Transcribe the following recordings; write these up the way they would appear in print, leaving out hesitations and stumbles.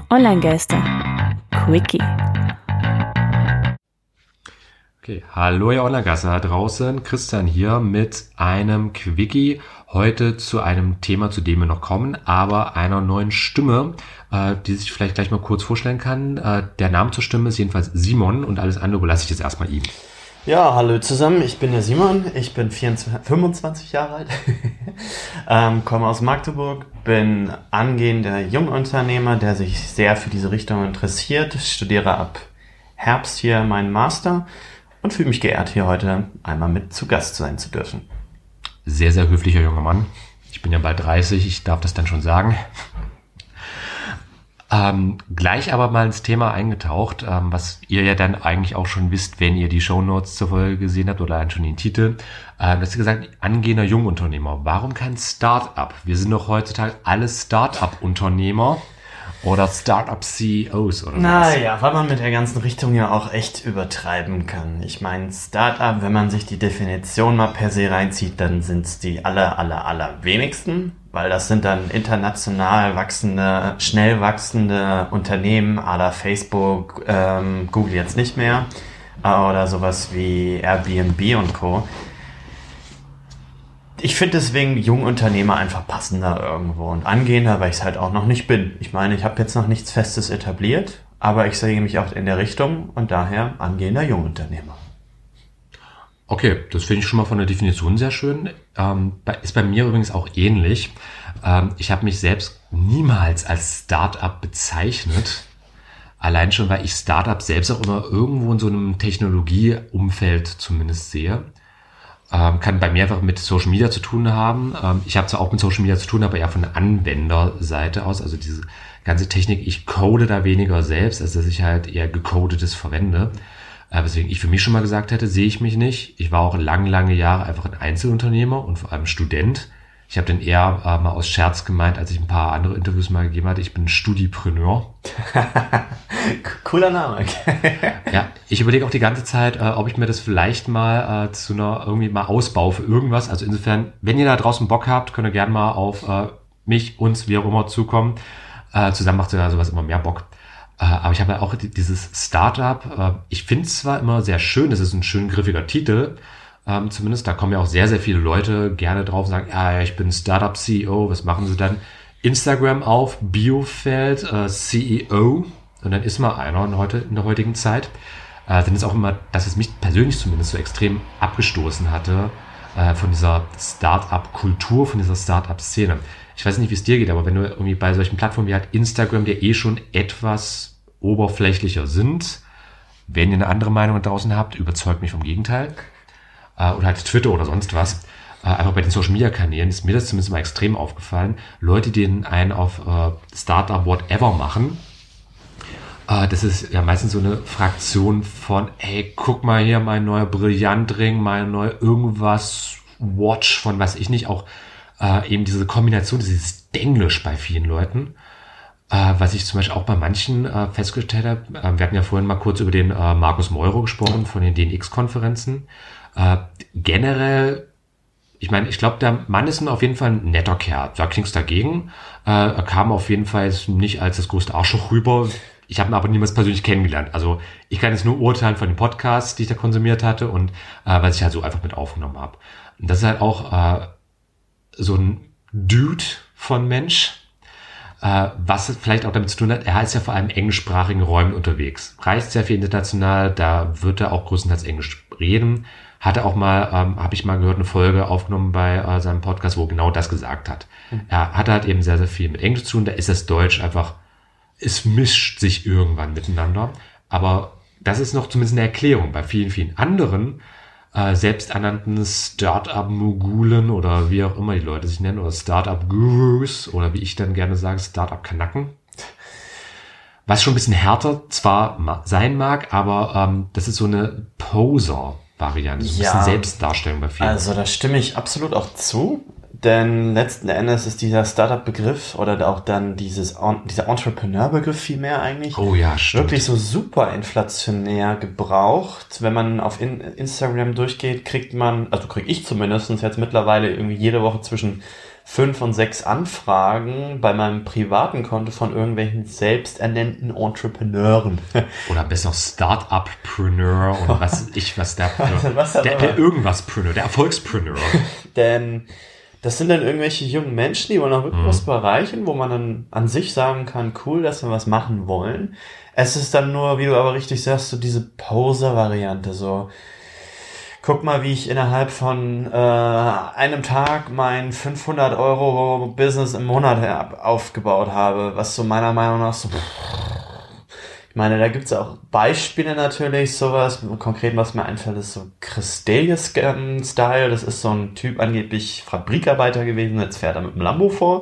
Online-Geister. Quickie. Okay, hallo ihr Online-Geister da draußen. Christian hier mit einem Quickie. Heute zu einem Thema, zu dem wir noch kommen, aber einer neuen Stimme, die sich vielleicht gleich mal kurz vorstellen kann. Der Name zur Stimme ist jedenfalls Simon und alles andere überlasse ich jetzt erstmal ihm. Ja, hallo zusammen, ich bin der Simon, ich bin 25 Jahre alt, komme aus Magdeburg, bin angehender Jungunternehmer, der sich sehr für diese Richtung interessiert, studiere ab Herbst hier meinen Master und fühle mich geehrt, hier heute einmal mit zu Gast sein zu dürfen. Sehr, sehr höflicher junger Mann. Ich bin ja bald 30, ich darf das dann schon sagen. Gleich aber mal ins Thema eingetaucht, was ihr ja dann eigentlich auch schon wisst, wenn ihr die Shownotes zur Folge gesehen habt oder schon den Titel. Du hast gesagt, angehender Jungunternehmer. Warum kein Start-up? Wir sind doch heutzutage alle Start-up-Unternehmer oder Start-up-CEOs oder so. Naja, weil man mit der ganzen Richtung ja auch echt übertreiben kann. Ich meine, Start-up, wenn man sich die Definition mal per se reinzieht, dann sind es die aller wenigsten. Weil das sind dann international wachsende, schnell wachsende Unternehmen à la Facebook, Google jetzt nicht mehr, oder sowas wie Airbnb und Co. Ich finde deswegen Jungunternehmer einfach passender irgendwo und angehender, weil ich es halt auch noch nicht bin. Ich meine, ich habe jetzt noch nichts Festes etabliert, aber ich sehe mich auch in der Richtung und daher angehender Jungunternehmer. Okay, das finde ich schon mal von der Definition sehr schön. Ist bei mir übrigens auch ähnlich. Ich habe mich selbst niemals als Start-up bezeichnet. Allein schon, weil ich Start-up selbst auch immer irgendwo in so einem Technologieumfeld zumindest sehe. Kann bei mir einfach mit Social Media zu tun haben. Ich habe zwar auch mit Social Media zu tun, aber eher von der Anwenderseite aus. Also diese ganze Technik, ich code da weniger selbst, als dass ich halt eher gecodetes verwende. Weswegen ich für mich schon mal gesagt hätte, sehe ich mich nicht. Ich war auch lange Jahre einfach ein Einzelunternehmer und vor allem Student. Ich habe dann eher mal aus Scherz gemeint, als ich ein paar andere Interviews mal gegeben hatte, ich bin Studipreneur. Cooler Name. Ja, ich überlege auch die ganze Zeit, ob ich mir das vielleicht mal zu einer irgendwie mal ausbaue für irgendwas. Also insofern, wenn ihr da draußen Bock habt, könnt ihr gerne mal auf mich, uns, wie auch immer zukommen. Zusammen macht ja sowas immer mehr Bock. Aber ich habe ja auch dieses Startup. Ich finde es zwar immer sehr schön, es ist ein schön griffiger Titel. Zumindest, da kommen ja auch sehr viele Leute gerne drauf und sagen, ja, ich bin Startup-CEO, was machen sie dann? Instagram auf, Biofeld, CEO und dann ist mal einer in der heutigen Zeit. Dann ist auch immer, dass es mich persönlich zumindest so extrem abgestoßen hatte von dieser Startup-Kultur, von dieser Startup-Szene. Ich weiß nicht, wie es dir geht, aber wenn du irgendwie bei solchen Plattformen wie halt Instagram, die schon etwas oberflächlicher sind, wenn ihr eine andere Meinung da draußen habt, überzeugt mich vom Gegenteil. Oder halt Twitter oder sonst was. Einfach bei den Social-Media-Kanälen ist mir das zumindest mal extrem aufgefallen. Leute, die einen auf Startup whatever machen, das ist ja meistens so eine Fraktion von, ey, guck mal hier, mein neuer Brillantring, mein neuer irgendwas Watch von was ich nicht, auch eben diese Kombination, dieses Denglisch bei vielen Leuten, was ich zum Beispiel auch bei manchen festgestellt habe. Wir hatten ja vorhin mal kurz über den Markus Meurer gesprochen von den DNX-Konferenzen. Generell, ich meine, ich glaube, der Mann ist auf jeden Fall ein netter Kerl. Da klingt's dagegen. Er kam auf jeden Fall nicht als das größte Arschloch rüber. Ich habe ihn aber niemals persönlich kennengelernt. Also ich kann jetzt nur urteilen von den Podcasts, die ich da konsumiert hatte und was ich halt so einfach mit aufgenommen habe. Und das ist halt auch so ein Dude von Mensch, was vielleicht auch damit zu tun hat, er ist ja vor allem in englischsprachigen Räumen unterwegs. Reist sehr viel international, da wird er auch größtenteils Englisch reden. Hatte auch mal, habe ich mal gehört, eine Folge aufgenommen bei seinem Podcast, wo er genau das gesagt hat. Er hatte halt eben sehr viel mit Englisch zu tun, da ist das Deutsch einfach, es mischt sich irgendwann miteinander. Aber das ist noch zumindest eine Erklärung. Bei vielen anderen selbsternannten Start-up-Mogulen oder wie auch immer die Leute sich nennen oder Start-up-Gurus oder wie ich dann gerne sage, Start-up-Kanacken. Was schon ein bisschen härter zwar sein mag, aber das ist so eine Poser-Variante, so ein bisschen Selbstdarstellung bei vielen. Also da stimme ich absolut auch zu, denn letzten Endes ist dieser Startup-Begriff oder auch dann dieser Entrepreneur-Begriff vielmehr eigentlich wirklich so super inflationär gebraucht. Wenn man auf Instagram durchgeht, kriege ich zumindest jetzt mittlerweile irgendwie jede Woche zwischen 5 und 6 Anfragen bei meinem privaten Konto von irgendwelchen selbsternannten Entrepreneuren. Oder besser Start-up-Preneur oder was der Irgendwas-Preneur, der Erfolgspreneur. Denn das sind dann irgendwelche jungen Menschen, die wollen auch wirklich was erreichen, wo man dann an sich sagen kann, cool, dass wir was machen wollen. Es ist dann nur, wie du aber richtig sagst, so diese Poser-Variante, so guck mal, wie ich innerhalb von einem Tag mein 500 Euro Business im Monat aufgebaut habe, was so meiner Meinung nach so... Ich meine, da gibt's auch Beispiele natürlich, sowas. Konkret, was mir einfällt, ist so Christelia-Style. Das ist so ein Typ, angeblich Fabrikarbeiter gewesen, jetzt fährt er mit dem Lambo vor.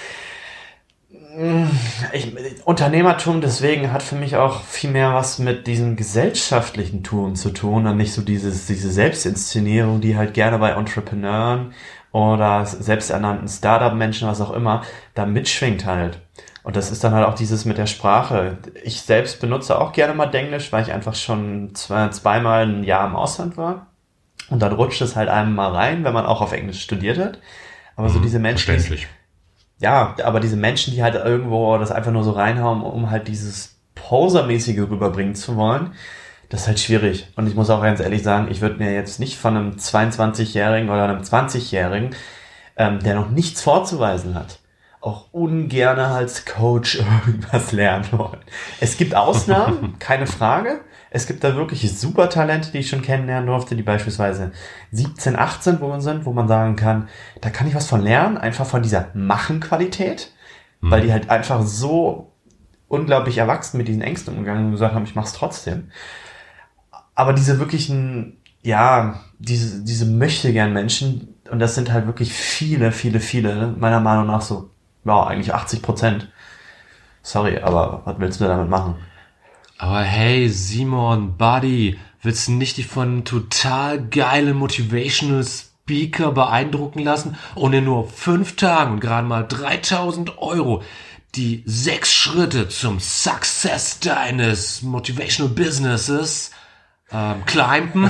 Unternehmertum deswegen hat für mich auch viel mehr was mit diesem gesellschaftlichen Tun zu tun und nicht so diese Selbstinszenierung, die halt gerne bei Entrepreneuren oder selbsternannten Startup-Menschen, was auch immer, da mitschwingt halt. Und das ist dann halt auch dieses mit der Sprache. Ich selbst benutze auch gerne mal Denglisch, weil ich einfach schon zweimal ein Jahr im Ausland war. Und dann rutscht es halt einem mal rein, wenn man auch auf Englisch studiert hat. Aber so diese Menschen... Verständlich. Ja, aber diese Menschen, die halt irgendwo das einfach nur so reinhauen, um halt dieses Posermäßige rüberbringen zu wollen, das ist halt schwierig. Und ich muss auch ganz ehrlich sagen, ich würde mir jetzt nicht von einem 22-Jährigen oder einem 20-Jährigen, der noch nichts vorzuweisen hat, auch ungerne als Coach irgendwas lernen wollen. Es gibt Ausnahmen, keine Frage. Es gibt da wirklich super Talente, die ich schon kennenlernen durfte, die beispielsweise 17, 18 sind, wo man sagen kann, da kann ich was von lernen, einfach von dieser Machenqualität, weil die halt einfach so unglaublich erwachsen mit diesen Ängsten umgegangen und gesagt haben, ich mach's trotzdem. Aber diese wirklichen, diese möchtegern Menschen, und das sind halt wirklich viele, meiner Meinung nach so, eigentlich 80%. Sorry, aber was willst du damit machen? Aber hey, Simon, Buddy, willst du nicht dich von total geilen Motivational Speaker beeindrucken lassen und in nur 5 Tagen und gerade mal 3.000 Euro die 6 Schritte zum Success deines Motivational Businesses climben?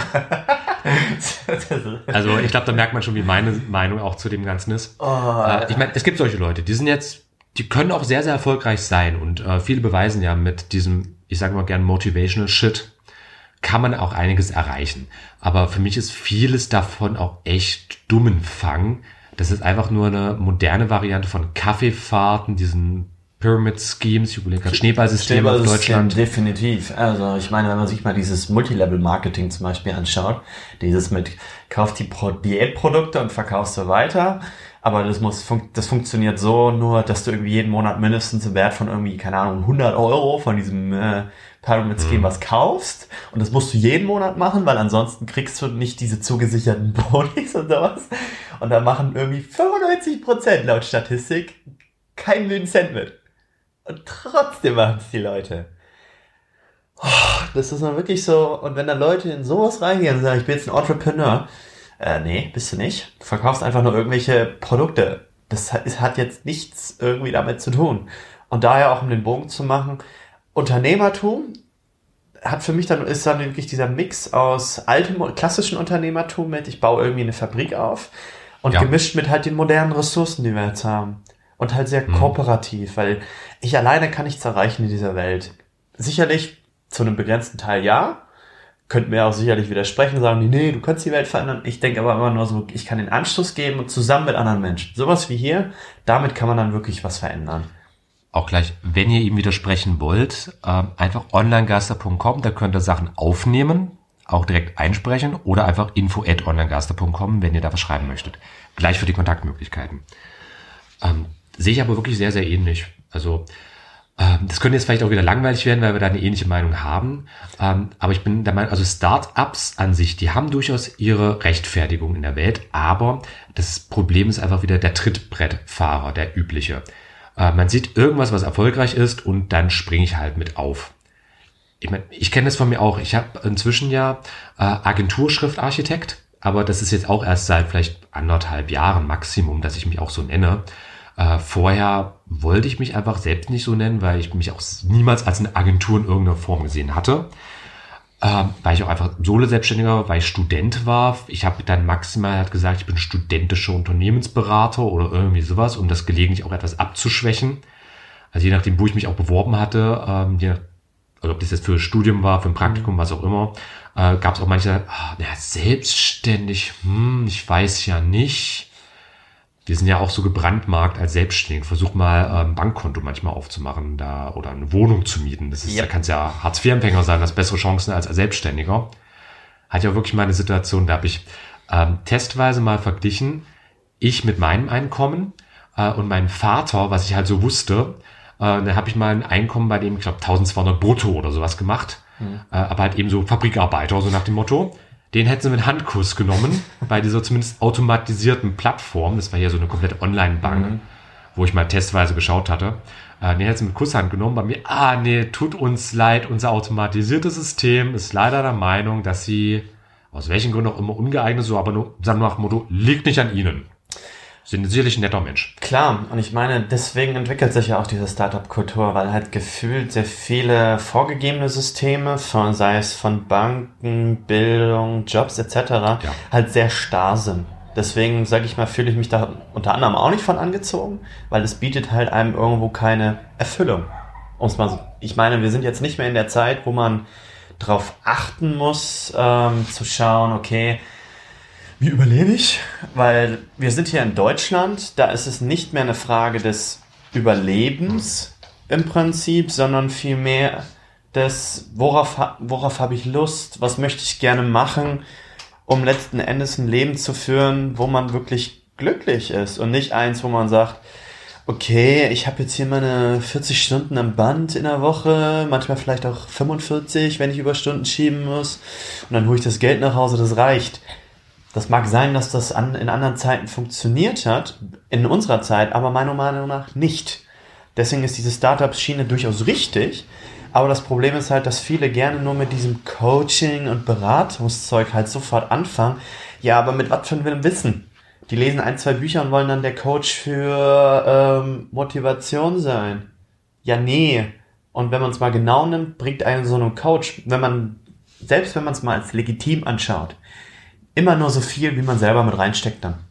Also ich glaube, da merkt man schon, wie meine Meinung auch zu dem Ganzen ist. Ich meine, es gibt solche Leute, die können auch sehr, sehr erfolgreich sein und viele beweisen ja mit diesem, ich sage mal gern Motivational Shit, kann man auch einiges erreichen. Aber für mich ist vieles davon auch echt dummen Fang. Das ist einfach nur eine moderne Variante von Kaffeefahrten, diesen Pyramid Schemes, ich überlege gerade Schneeballsystem auf Deutschland. Definitiv. Also ich meine, wenn man sich mal dieses Multilevel-Marketing zum Beispiel anschaut, dieses mit kauf die Diätprodukte und verkaufst du weiter, aber das funktioniert so nur, dass du irgendwie jeden Monat mindestens im Wert von irgendwie, keine Ahnung, 100 Euro von diesem Pyramid Scheme was kaufst und das musst du jeden Monat machen, weil ansonsten kriegst du nicht diese zugesicherten Bonis und sowas und da machen irgendwie 95% laut Statistik keinen müden Cent mit. Und trotzdem machen es die Leute. Das ist dann wirklich so, und wenn dann Leute in sowas reingehen und sagen, ich bin jetzt ein Entrepreneur, nee, bist du nicht. Du verkaufst einfach nur irgendwelche Produkte. Das hat jetzt nichts irgendwie damit zu tun. Und daher auch, um den Bogen zu machen, Unternehmertum ist dann wirklich dieser Mix aus altem, klassischen Unternehmertum mit, ich baue irgendwie eine Fabrik auf und gemischt mit halt den modernen Ressourcen, die wir jetzt haben. Und halt sehr kooperativ, weil ich alleine kann nichts erreichen in dieser Welt. Sicherlich zu einem begrenzten Teil ja. Könnten wir auch sicherlich widersprechen und sagen, nee, du kannst die Welt verändern. Ich denke aber immer nur so, ich kann den Anstoß geben und zusammen mit anderen Menschen. Sowas wie hier, damit kann man dann wirklich was verändern. Auch gleich, wenn ihr ihm widersprechen wollt, einfach onlinegeister.com, da könnt ihr Sachen aufnehmen, auch direkt einsprechen oder einfach info@onlinegeister.com, wenn ihr da was schreiben möchtet. Gleich für die Kontaktmöglichkeiten. Sehe ich aber wirklich sehr, sehr ähnlich. Also das könnte jetzt vielleicht auch wieder langweilig werden, weil wir da eine ähnliche Meinung haben. Aber ich bin der Meinung, also Startups an sich, die haben durchaus ihre Rechtfertigung in der Welt, aber das Problem ist einfach wieder der Trittbrettfahrer, der übliche. Man sieht irgendwas, was erfolgreich ist und dann springe ich halt mit auf. Ich meine, ich kenne das von mir auch. Ich habe inzwischen ja Agenturschriftarchitekt, aber das ist jetzt auch erst seit vielleicht 1,5 Jahren Maximum, dass ich mich auch so nenne. Vorher wollte ich mich einfach selbst nicht so nennen, weil ich mich auch niemals als eine Agentur in irgendeiner Form gesehen hatte. Weil ich auch einfach Solo-Selbstständiger war, weil ich Student war. Ich habe dann maximal halt gesagt, ich bin studentischer Unternehmensberater oder irgendwie sowas, um das gelegentlich auch etwas abzuschwächen. Also je nachdem, wo ich mich auch beworben hatte, also ob das jetzt für Studium war, für ein Praktikum, was auch immer, gab es auch manche, selbstständig, ich weiß ja nicht. Wir sind ja auch so gebrandmarkt als Selbstständig. Versuch mal ein Bankkonto manchmal aufzumachen da oder eine Wohnung zu mieten. Das ist, Da kannst ja Hartz-IV-Empfänger sein, hast bessere Chancen als Selbstständiger. Hatte ja wirklich mal eine Situation, da habe ich testweise mal verglichen, ich mit meinem Einkommen und mein Vater, was ich halt so wusste. Da habe ich mal ein Einkommen bei dem, ich glaube 1200 brutto oder sowas gemacht. Aber halt eben so Fabrikarbeiter, so nach dem Motto. Den hätten sie mit Handkuss genommen, bei dieser zumindest automatisierten Plattform. Das war ja so eine komplette Online-Bank, wo ich mal testweise geschaut hatte. Den hätten sie mit Kusshand genommen. Bei mir, tut uns leid, unser automatisiertes System ist leider der Meinung, dass sie, aus welchen Gründen auch immer, ungeeignet, so aber nur, sagen wir nach dem Motto, liegt nicht an ihnen. Sind sicherlich ein netter Mensch. Klar, und ich meine, deswegen entwickelt sich ja auch diese Startup-Kultur, weil halt gefühlt sehr viele vorgegebene Systeme, sei es von Banken, Bildung, Jobs etc., halt sehr starr sind. Deswegen, sage ich mal, fühle ich mich da unter anderem auch nicht von angezogen, weil es bietet halt einem irgendwo keine Erfüllung. Ich meine, wir sind jetzt nicht mehr in der Zeit, wo man drauf achten muss, zu schauen, okay, wie überlebe ich? Weil wir sind hier in Deutschland, da ist es nicht mehr eine Frage des Überlebens im Prinzip, sondern vielmehr des, worauf habe ich Lust, was möchte ich gerne machen, um letzten Endes ein Leben zu führen, wo man wirklich glücklich ist und nicht eins, wo man sagt, okay, ich habe jetzt hier meine 40 Stunden am Band in der Woche, manchmal vielleicht auch 45, wenn ich Überstunden schieben muss und dann hole ich das Geld nach Hause, das reicht. Das mag sein, dass das in anderen Zeiten funktioniert hat, in unserer Zeit, aber meiner Meinung nach nicht. Deswegen ist diese Startup-Schiene durchaus richtig, aber das Problem ist halt, dass viele gerne nur mit diesem Coaching und Beratungszeug halt sofort anfangen. Ja, aber mit was für einem Wissen? Die lesen 1, 2 Bücher und wollen dann der Coach für Motivation sein. Ja, nee. Und wenn man es mal genau nimmt, bringt einen so ein Coach, selbst wenn man es mal als legitim anschaut, immer nur so viel, wie man selber mit reinsteckt dann.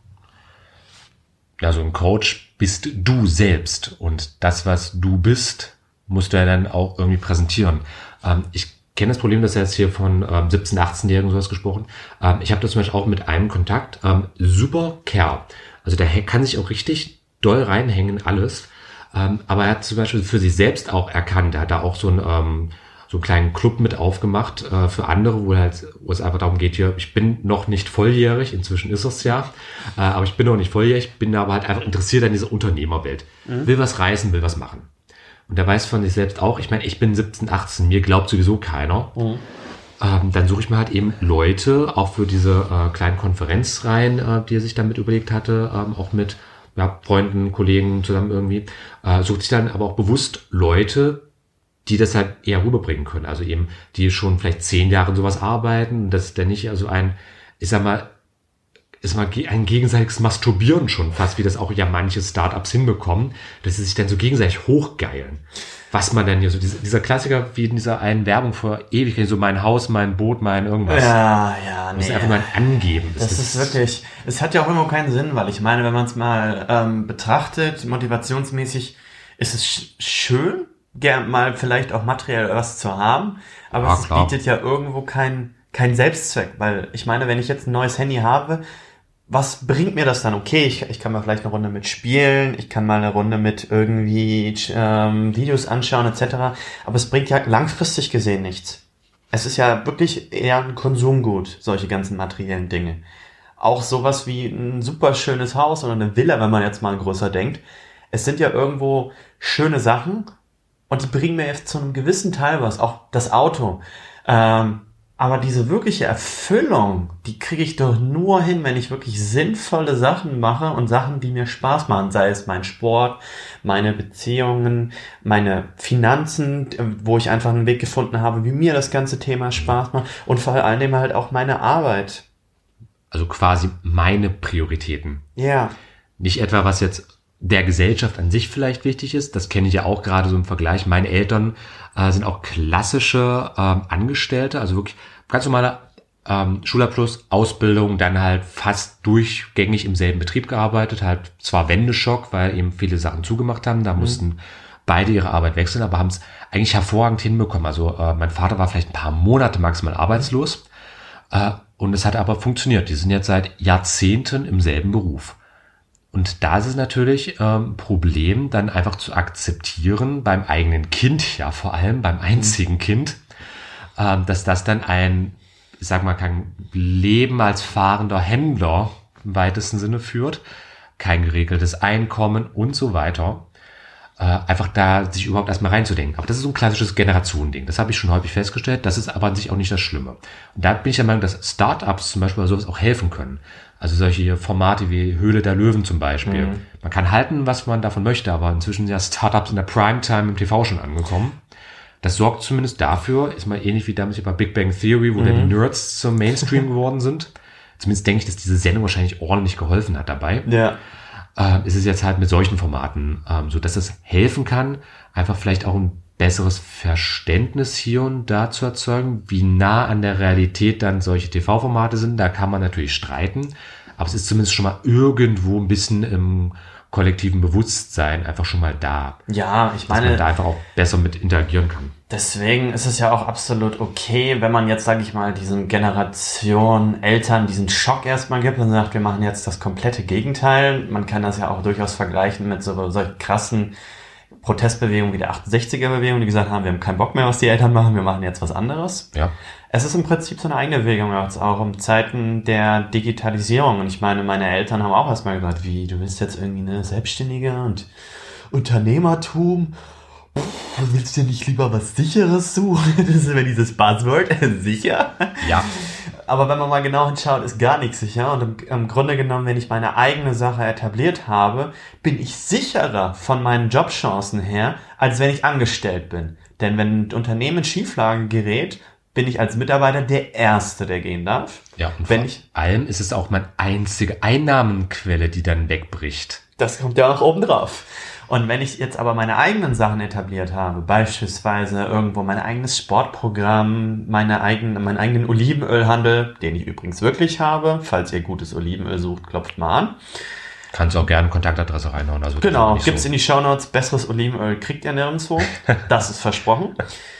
Ja, so ein Coach bist du selbst. Und das, was du bist, musst du ja dann auch irgendwie präsentieren. Ich kenne das Problem, dass er jetzt hier von 17-, 18-Jährigen sowas gesprochen. Ich habe das zum Beispiel auch mit einem Kontakt. Super Kerl. Also der kann sich auch richtig doll reinhängen in alles. Aber er hat zum Beispiel für sich selbst auch erkannt, er hat da auch so einen kleinen Club mit aufgemacht für andere, wo es einfach darum geht, hier, ich bin noch nicht volljährig, inzwischen ist es ja, aber ich bin noch nicht volljährig, bin aber halt einfach interessiert an dieser Unternehmerwelt. Will was reißen, will was machen. Und der weiß von sich selbst auch, ich meine, ich bin 17, 18, mir glaubt sowieso keiner. Dann suche ich mir halt eben Leute, auch für diese kleinen Konferenzreihen, die er sich damit überlegt hatte, auch mit Freunden, Kollegen zusammen irgendwie, sucht sich dann aber auch bewusst Leute, die das halt eher rüberbringen können. Also eben, die schon vielleicht 10 Jahre in sowas arbeiten, dass der nicht also ein gegenseitiges Masturbieren schon fast, wie das auch ja manche Startups hinbekommen, dass sie sich dann so gegenseitig hochgeilen. Was man dann hier so, dieser Klassiker wie in dieser einen Werbung vor Ewigkeit, so mein Haus, mein Boot, mein irgendwas. Ja, nee. Das ist einfach nur ein Angeben. Das ist wirklich, es hat ja auch irgendwo keinen Sinn, weil ich meine, wenn man es mal betrachtet, motivationsmäßig, ist es schön, gern mal vielleicht auch materiell was zu haben, aber ja, es bietet ja irgendwo keinen Selbstzweck, weil ich meine, wenn ich jetzt ein neues Handy habe, was bringt mir das dann? Okay, ich kann mal vielleicht eine Runde mit spielen, ich kann mal eine Runde mit irgendwie Videos anschauen etc., aber es bringt ja langfristig gesehen nichts. Es ist ja wirklich eher ein Konsumgut, solche ganzen materiellen Dinge. Auch sowas wie ein super schönes Haus oder eine Villa, wenn man jetzt mal größer denkt. Es sind ja irgendwo schöne Sachen, und die bringen mir jetzt zu einem gewissen Teil was, auch das Auto. Aber diese wirkliche Erfüllung, die kriege ich doch nur hin, wenn ich wirklich sinnvolle Sachen mache und Sachen, die mir Spaß machen. Sei es mein Sport, meine Beziehungen, meine Finanzen, wo ich einfach einen Weg gefunden habe, wie mir das ganze Thema Spaß macht. Und vor allem halt auch meine Arbeit. Also quasi meine Prioritäten. Ja. Nicht etwa, was jetzt der Gesellschaft an sich vielleicht wichtig ist. Das kenne ich ja auch gerade so im Vergleich. Meine Eltern sind auch klassische Angestellte, also wirklich ganz normale Schulabschluss, Ausbildung, dann halt fast durchgängig im selben Betrieb gearbeitet, halt zwar Wendeschock, weil eben viele Sachen zugemacht haben, da mussten beide ihre Arbeit wechseln, aber haben es eigentlich hervorragend hinbekommen. Also mein Vater war vielleicht ein paar Monate maximal arbeitslos und es hat aber funktioniert. Die sind jetzt seit Jahrzehnten im selben Beruf. Und da ist es natürlich ein Problem, dann einfach zu akzeptieren, beim eigenen Kind, ja vor allem beim einzigen Kind, dass das dann ich sag mal, kein Leben als fahrender Händler im weitesten Sinne führt, kein geregeltes Einkommen und so weiter. Einfach da sich überhaupt erstmal reinzudenken. Aber das ist so ein klassisches Generationending. Das habe ich schon häufig festgestellt. Das ist aber an sich auch nicht das Schlimme. Und da bin ich der Meinung, dass Startups zum Beispiel bei sowas auch helfen können. Also solche Formate wie Höhle der Löwen zum Beispiel. Man kann halten, was man davon möchte, aber inzwischen sind ja Startups in der Primetime im TV schon angekommen. Das sorgt zumindest dafür, ist mal ähnlich wie damals bei Big Bang Theory, wo dann die Nerds zum Mainstream geworden sind. Zumindest denke ich, dass diese Sendung wahrscheinlich ordentlich geholfen hat dabei. Ja. Ist es jetzt halt mit solchen Formaten, so dass es helfen kann, einfach vielleicht auch ein besseres Verständnis hier und da zu erzeugen, wie nah an der Realität dann solche TV-Formate sind. Da kann man natürlich streiten, aber es ist zumindest schon mal irgendwo ein bisschen im kollektiven Bewusstsein einfach schon mal da. Ja, ich meine, dass man da einfach auch besser mit interagieren kann. Deswegen ist es ja auch absolut okay, wenn man jetzt, sage ich mal, diesen Generation Eltern diesen Schock erstmal gibt und sagt, wir machen jetzt das komplette Gegenteil. Man kann das ja auch durchaus vergleichen mit solchen krassen Protestbewegungen wie der 68er-Bewegung, die gesagt haben, wir haben keinen Bock mehr, was die Eltern machen, wir machen jetzt was anderes. Ja. Es ist im Prinzip so eine eigene Bewegung, jetzt auch in Zeiten der Digitalisierung. Und ich meine, meine Eltern haben auch erstmal gesagt, wie, du bist jetzt irgendwie eine Selbstständige und Unternehmertum. Willst du nicht lieber was Sicheres suchen? Das ist immer dieses Buzzword, sicher. Ja. Aber wenn man mal genau hinschaut, ist gar nichts sicher. Und im Grunde genommen, wenn ich meine eigene Sache etabliert habe, bin ich sicherer von meinen Jobchancen her, als wenn ich angestellt bin. Denn wenn ein Unternehmen in Schieflage gerät, bin ich als Mitarbeiter der Erste, der gehen darf. Ja, und vor allem ist es auch meine einzige Einnahmenquelle, die dann wegbricht. Das kommt ja auch oben drauf. Und wenn ich jetzt aber meine eigenen Sachen etabliert habe, beispielsweise irgendwo mein eigenes Sportprogramm, meinen eigenen Olivenölhandel, den ich übrigens wirklich habe, falls ihr gutes Olivenöl sucht, klopft mal an. Kannst auch gerne Kontaktadresse reinhauen. Also genau, gibt's in die Shownotes, besseres Olivenöl kriegt ihr nirgendwo. Das ist versprochen.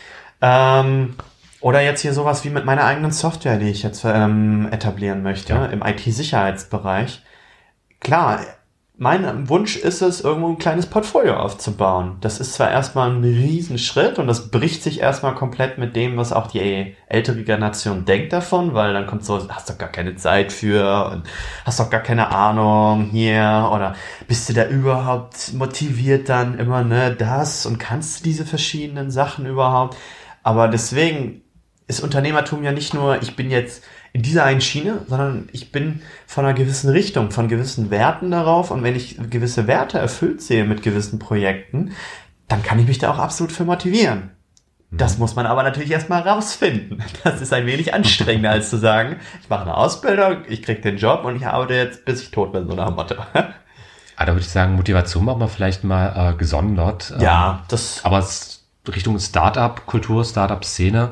Oder jetzt hier sowas wie mit meiner eigenen Software, die ich jetzt etablieren möchte, im IT-Sicherheitsbereich. Klar, mein Wunsch ist es, irgendwo ein kleines Portfolio aufzubauen. Das ist zwar erstmal ein Riesenschritt und das bricht sich erstmal komplett mit dem, was auch die ältere Generation denkt davon, weil dann kommt so, hast doch gar keine Zeit für und hast doch gar keine Ahnung hier oder bist du da überhaupt motiviert dann immer, das und kannst du diese verschiedenen Sachen überhaupt? Aber deswegen ist Unternehmertum ja nicht nur, ich bin jetzt in dieser einen Schiene, sondern ich bin von einer gewissen Richtung, von gewissen Werten darauf und wenn ich gewisse Werte erfüllt sehe mit gewissen Projekten, dann kann ich mich da auch absolut für motivieren. Das muss man aber natürlich erstmal rausfinden. Das ist ein wenig anstrengender, als zu sagen, ich mache eine Ausbildung, ich kriege den Job und ich arbeite jetzt, bis ich tot bin, so nach dem Motto. Da würde ich sagen, Motivation machen wir vielleicht mal gesondert. Ja, aber Richtung Startup-Kultur, Startup-Szene,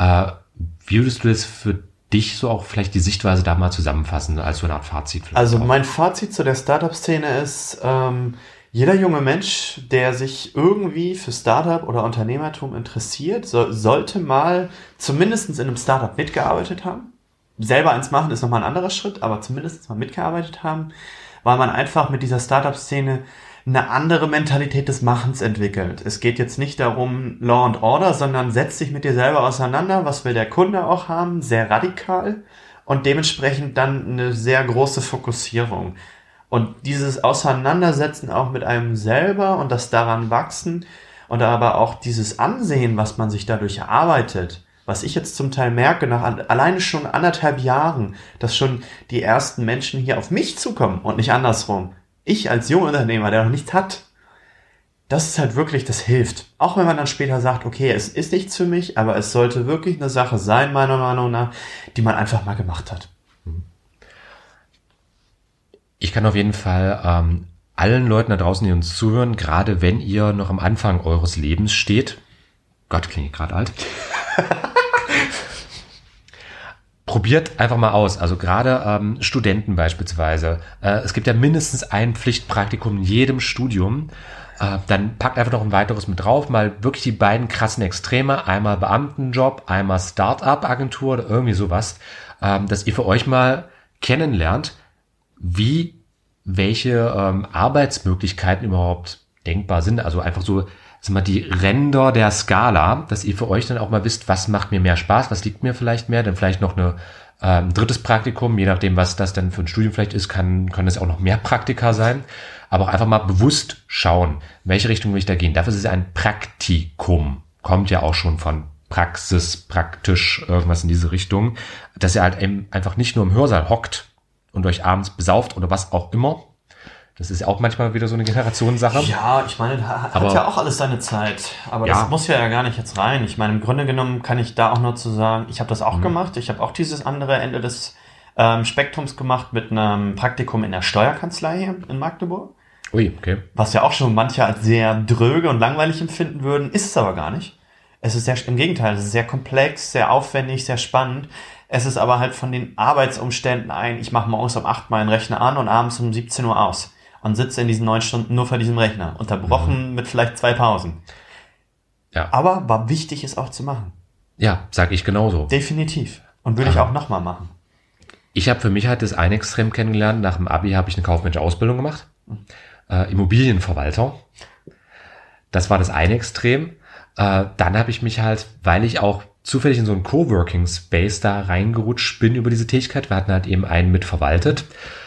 wie würdest du das für dich so auch vielleicht die Sichtweise da mal zusammenfassen, als so eine Art Fazit? Also mein Fazit zu der Startup-Szene ist, jeder junge Mensch, der sich irgendwie für Startup oder Unternehmertum interessiert, sollte mal zumindest in einem Startup mitgearbeitet haben. Selber eins machen ist nochmal ein anderer Schritt, aber zumindest mal mitgearbeitet haben, weil man einfach mit dieser Startup-Szene eine andere Mentalität des Machens entwickelt. Es geht jetzt nicht darum, Law and Order, sondern setz dich mit dir selber auseinander, was will der Kunde auch haben, sehr radikal und dementsprechend dann eine sehr große Fokussierung. Und dieses Auseinandersetzen auch mit einem selber und das daran wachsen und aber auch dieses Ansehen, was man sich dadurch erarbeitet, was ich jetzt zum Teil merke, nach alleine schon 1,5 Jahren, dass schon die ersten Menschen hier auf mich zukommen und nicht andersrum. Ich als junger Unternehmer, der noch nichts hat, das ist halt wirklich, das hilft. Auch wenn man dann später sagt, okay, es ist nichts für mich, aber es sollte wirklich eine Sache sein, meiner Meinung nach, die man einfach mal gemacht hat. Ich kann auf jeden Fall allen Leuten da draußen, die uns zuhören, gerade wenn ihr noch am Anfang eures Lebens steht. Gott, klinge ich gerade alt. Probiert einfach mal aus. Also gerade Studenten beispielsweise. Es gibt ja mindestens ein Pflichtpraktikum in jedem Studium. Dann packt einfach noch ein weiteres mit drauf. Mal wirklich die beiden krassen Extreme. Einmal Beamtenjob, einmal Start-up-Agentur oder irgendwie sowas. Dass ihr für euch mal kennenlernt, welche Arbeitsmöglichkeiten überhaupt denkbar sind. Also einfach so, sag mal, die Ränder der Skala, dass ihr für euch dann auch mal wisst, was macht mir mehr Spaß, was liegt mir vielleicht mehr, dann vielleicht noch ein drittes Praktikum, je nachdem, was das denn für ein Studium vielleicht ist, können es auch noch mehr Praktika sein, aber auch einfach mal bewusst schauen, in welche Richtung will ich da gehen. Dafür ist es ein Praktikum, kommt ja auch schon von Praxis, praktisch, irgendwas in diese Richtung, dass ihr halt eben einfach nicht nur im Hörsaal hockt und euch abends besauft oder was auch immer. Das ist ja auch manchmal wieder so eine Generationssache. Ja, ich meine, hat ja auch alles seine Zeit. Aber ja, das muss ja gar nicht jetzt rein. Ich meine, im Grunde genommen kann ich da auch nur zu sagen, ich habe das auch gemacht. Ich habe auch dieses andere Ende des Spektrums gemacht mit einem Praktikum in der Steuerkanzlei hier in Magdeburg. Ui, okay. Was ja auch schon manche als sehr dröge und langweilig empfinden würden, ist es aber gar nicht. Es ist im Gegenteil, es ist sehr komplex, sehr aufwendig, sehr spannend. Es ist aber halt von den Arbeitsumständen ich mache morgens um 8 meinen Rechner an und abends um 17 Uhr aus und sitze in diesen 9 Stunden nur vor diesem Rechner, unterbrochen mit vielleicht 2 Pausen. Ja. Aber war wichtig, es auch zu machen. Ja, sag ich genauso. Definitiv. Und würde ich auch nochmal machen. Ich habe für mich halt das eine Extrem kennengelernt. Nach dem Abi habe ich eine kaufmännische Ausbildung gemacht. Immobilienverwalter. Das war das eine Extrem. Dann habe ich mich halt, weil ich auch zufällig in so einen Coworking Space da reingerutscht bin über diese Tätigkeit. Wir hatten halt eben einen mitverwaltet.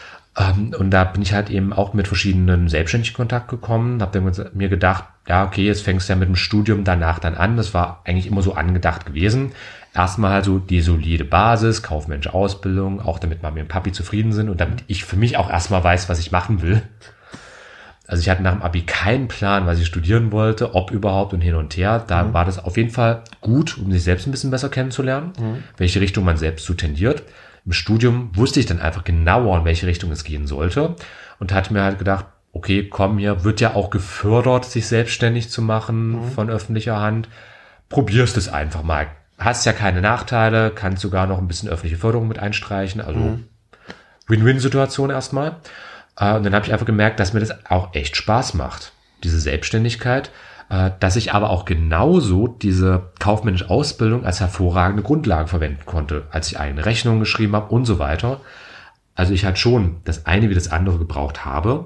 Und da bin ich halt eben auch mit verschiedenen Selbstständigen in Kontakt gekommen. Habe dann mir gedacht, ja, okay, jetzt fängst du ja mit dem Studium danach dann an. Das war eigentlich immer so angedacht gewesen. Erstmal halt so die solide Basis, kaufmännische Ausbildung, auch damit Mami und Papi zufrieden sind und damit ich für mich auch erstmal weiß, was ich machen will. Also ich hatte nach dem Abi keinen Plan, was ich studieren wollte, ob überhaupt und hin und her. Da war das auf jeden Fall gut, um sich selbst ein bisschen besser kennenzulernen, welche Richtung man selbst so tendiert. Im Studium wusste ich dann einfach genauer, in welche Richtung es gehen sollte und hatte mir halt gedacht, okay, komm, hier wird ja auch gefördert, sich selbstständig zu machen von öffentlicher Hand. Probierst es einfach mal. Hast ja keine Nachteile, kannst sogar noch ein bisschen öffentliche Förderung mit einstreichen. Also Win-Win-Situation erstmal. Und dann habe ich einfach gemerkt, dass mir das auch echt Spaß macht, diese Selbstständigkeit, dass ich aber auch genauso diese kaufmännische Ausbildung als hervorragende Grundlage verwenden konnte, als ich eigene Rechnungen geschrieben habe und so weiter. Also ich halt schon das eine wie das andere gebraucht habe,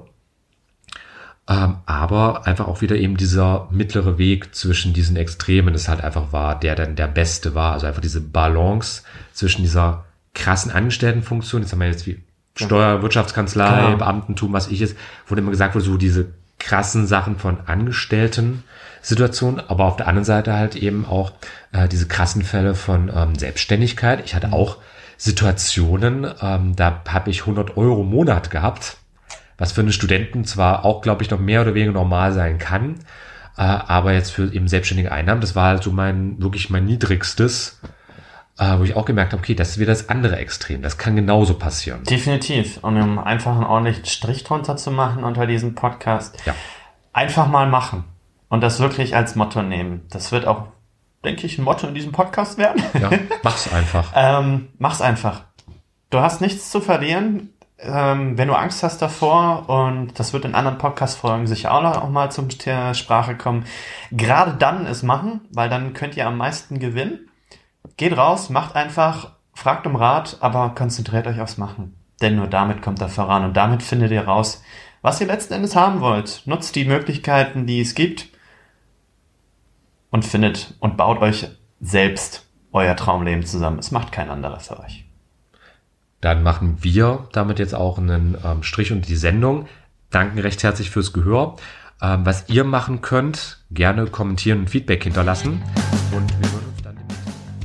aber einfach auch wieder eben dieser mittlere Weg zwischen diesen Extremen, das halt einfach war, der dann der beste war. Also einfach diese Balance zwischen dieser krassen Angestelltenfunktion, jetzt haben wir jetzt wie Steuer, Wirtschaftskanzlei, Beamtentum, was ich jetzt, wo immer gesagt wurde, so diese krassen Sachen von Angestellten-Situationen, aber auf der anderen Seite halt eben auch diese krassen Fälle von Selbstständigkeit. Ich hatte auch Situationen, da habe ich 100 € im Monat gehabt, was für einen Studenten zwar auch, glaube ich, noch mehr oder weniger normal sein kann, aber jetzt für eben selbstständige Einnahmen, das war halt so wirklich mein niedrigstes, wo ich auch gemerkt habe, okay, das ist wieder das andere Extrem. Das kann genauso passieren. Definitiv. Und um einfach einen ordentlichen Strich drunter zu machen unter diesem Podcast, einfach mal machen. Und das wirklich als Motto nehmen. Das wird auch, denke ich, ein Motto in diesem Podcast werden. Ja, mach's einfach. Mach's einfach. Du hast nichts zu verlieren, wenn du Angst hast davor, und das wird in anderen Podcast-Folgen sicher auch noch mal zur Sprache kommen. Gerade dann es machen, weil dann könnt ihr am meisten gewinnen. Geht raus, macht einfach, fragt um Rat, aber konzentriert euch aufs Machen. Denn nur damit kommt er voran und damit findet ihr raus, was ihr letzten Endes haben wollt. Nutzt die Möglichkeiten, die es gibt, und findet und baut euch selbst euer Traumleben zusammen. Es macht kein anderer für euch. Dann machen wir damit jetzt auch einen Strich unter die Sendung. Danken recht herzlich fürs Gehör. Was ihr machen könnt, gerne kommentieren und Feedback hinterlassen. Und wir würden uns dann demnächst.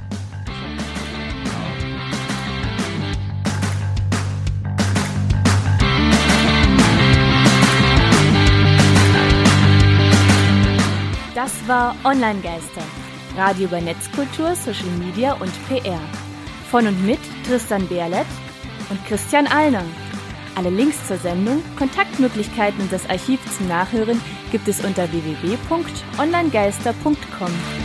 Das war Online-Geister. Radio über Netzkultur, Social Media und PR. Von und mit Tristan Berlet und Christian Allner. Alle Links zur Sendung, Kontaktmöglichkeiten und das Archiv zum Nachhören gibt es unter www.onlinegeister.com.